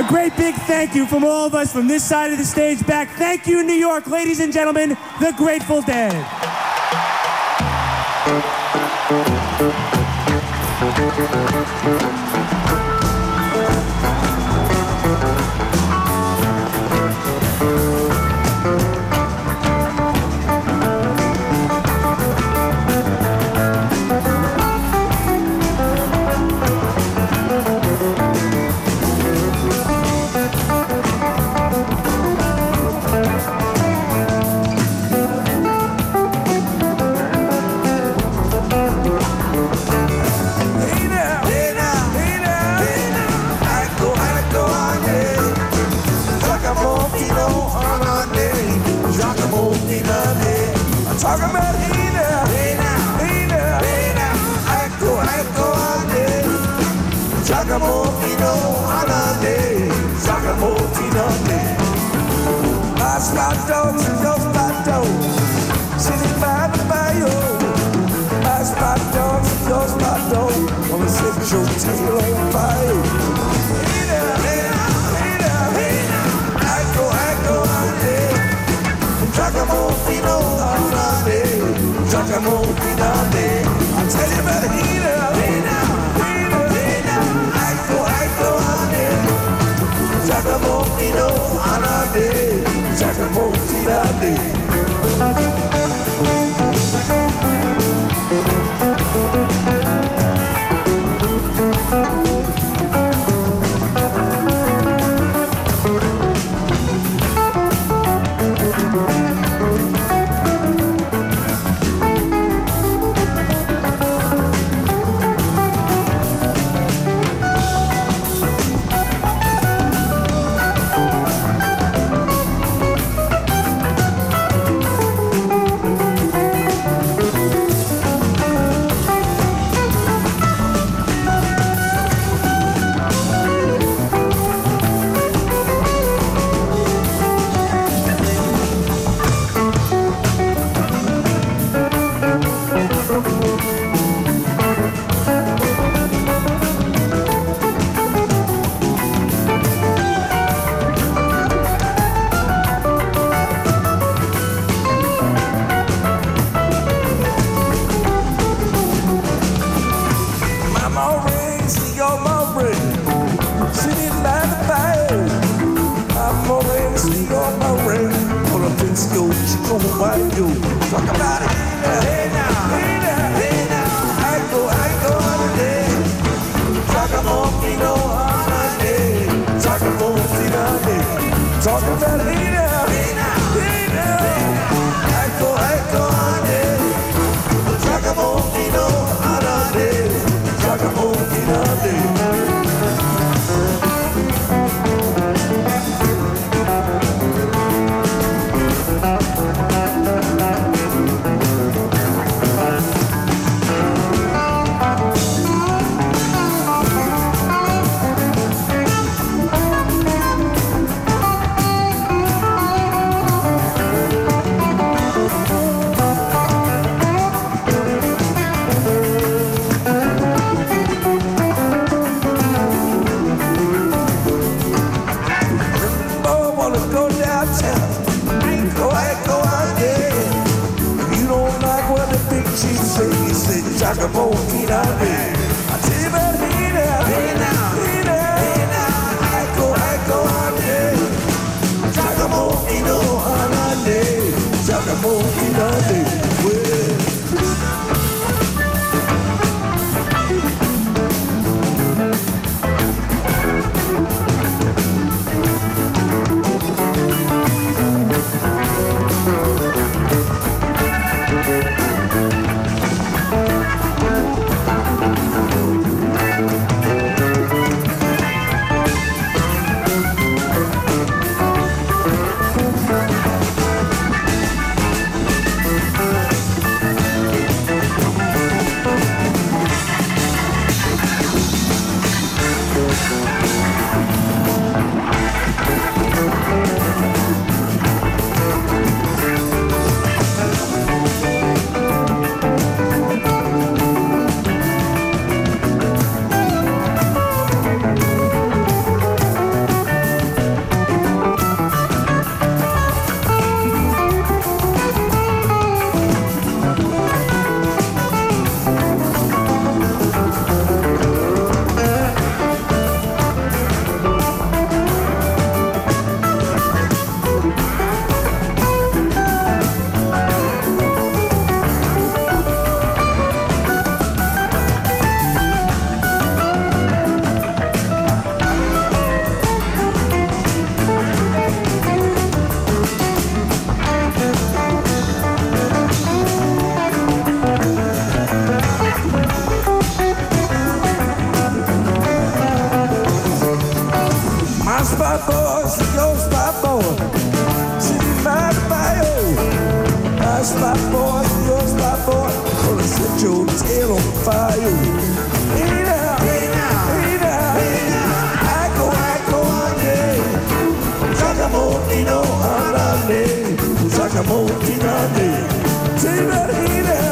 great big thank you from all of us from this side of the stage back. Thank you, New York, ladies and gentlemen, the Grateful Dead. Talk about hey now, hey now, hey now, hey now. I go on day. Giacomino Anande, Giacomino day. I spot sitting by the bayou. I spot on the central tail on fire. Hey now, hey now, hey now, hey now. I go on day. Giacomino Anande, Giacomino day. I tell you about hey now, hey now, hey now, hey now. I go on day. Giacomino Anande, Giacomino day. Talk about it, hey now, hey now, hey now. I go on a day. Giacomino Anande, Giacomino day. Talk about it, hey now, hey now, hey now. I go on a day. Giacomino Anande, Giacomino day. Giacomo Finale. I tell you about hey now, hey now, hey now, hey now. I go on day. Giacomo Finale, Giacomo Finale. Well. spot boy, she's your spot boy. She's my bio. My spot boy, she's your spot boy. Gonna set your tail on fire. Hey now, hey now, hey now, hey now. I go, yeah. Sakamoto, Anane. Sakamoto, Anane. Say that, hey now.